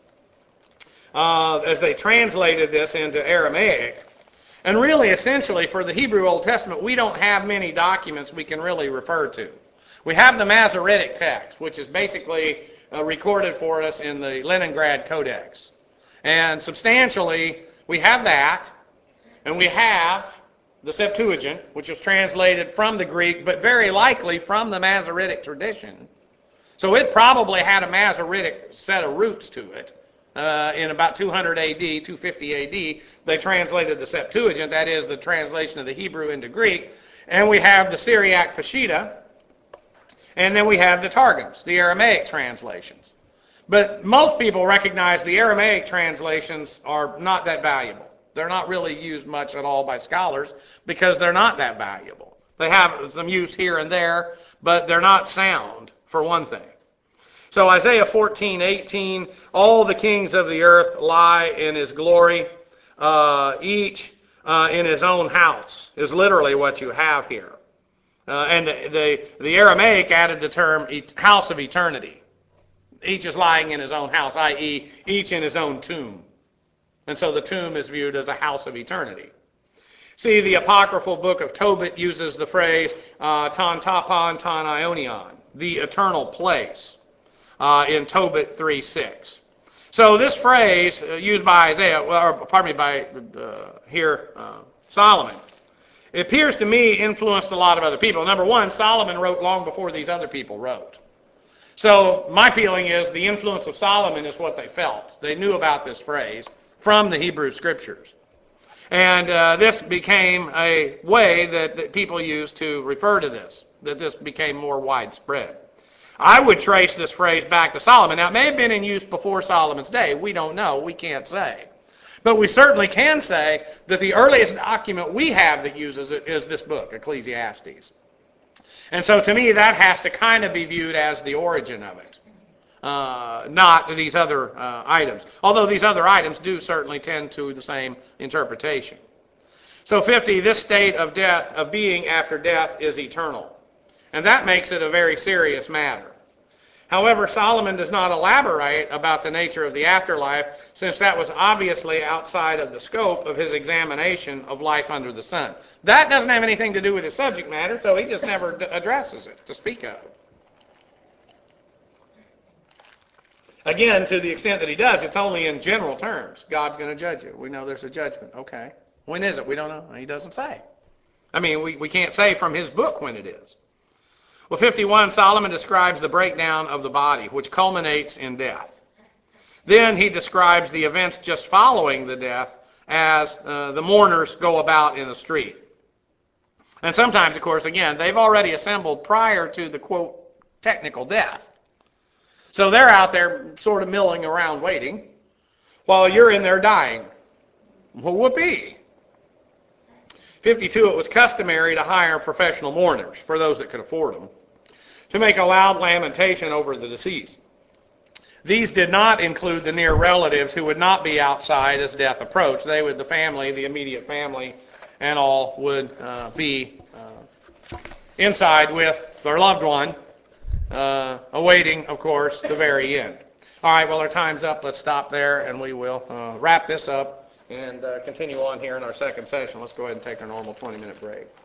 uh, as they translated this into Aramaic, and really, essentially, for the Hebrew Old Testament, we don't have many documents we can really refer to. We have the Masoretic text, which is basically uh, recorded for us in the Leningrad Codex. And substantially, we have that, and we have the Septuagint, which was translated from the Greek, but very likely from the Masoretic tradition. So it probably had a Masoretic set of roots to it. Uh, in about two hundred A D, two fifty A D, they translated the Septuagint, that is the translation of the Hebrew into Greek, and we have the Syriac Peshitta, and then we have the Targums, the Aramaic translations. But most people recognize the Aramaic translations are not that valuable. They're not really used much at all by scholars because they're not that valuable. They have some use here and there, but they're not sound, for one thing. So Isaiah fourteen eighteen, all the kings of the earth lie in his glory, uh, each uh, in his own house, is literally what you have here. Uh, and the, the, the Aramaic added the term house of eternity. Each is lying in his own house, that is each in his own tomb. And so the tomb is viewed as a house of eternity. See, the apocryphal book of Tobit uses the phrase uh, tan tapon tan ionion, the eternal place, uh, in Tobit three six. So this phrase uh, used by Isaiah, or pardon me, by uh, here uh, Solomon, it appears to me influenced a lot of other people. Number one, Solomon wrote long before these other people wrote. So my feeling is the influence of Solomon is what they felt. They knew about this phrase from the Hebrew Scriptures. And uh, this became a way that, that people used to refer to this, that this became more widespread. I would trace this phrase back to Solomon. Now, it may have been in use before Solomon's day. We don't know. We can't say. But we certainly can say that the earliest document we have that uses it is this book, Ecclesiastes. And so to me, that has to kind of be viewed as the origin of it, uh, not these other uh, items. Although these other items do certainly tend to the same interpretation. So fifty, this state of death, of being after death, is eternal. And that makes it a very serious matter. However, Solomon does not elaborate about the nature of the afterlife, since that was obviously outside of the scope of his examination of life under the sun. That doesn't have anything to do with his subject matter, so he just never d- addresses it to speak of. Again, to the extent that he does, it's only in general terms. God's going to judge you. We know there's a judgment. Okay. When is it? We don't know. He doesn't say. I mean, we, we can't say from his book when it is. Well, fifty-one, Solomon describes the breakdown of the body, which culminates in death. Then he describes the events just following the death as uh, the mourners go about in the street. And sometimes, of course, again, they've already assembled prior to the, quote, technical death. So they're out there sort of milling around waiting while you're in there dying. Well, whoopee. fifty-two, it was customary to hire professional mourners, for those that could afford them, to make a loud lamentation over the deceased. These did not include the near relatives who would not be outside as death approached. They would, the family, the immediate family, and all would uh, be uh, inside with their loved one, uh, awaiting, of course, the very end. All right, well, our time's up. Let's stop there, and we will uh, wrap this up and uh, continue on here in our second session. Let's go ahead and take our normal twenty-minute break.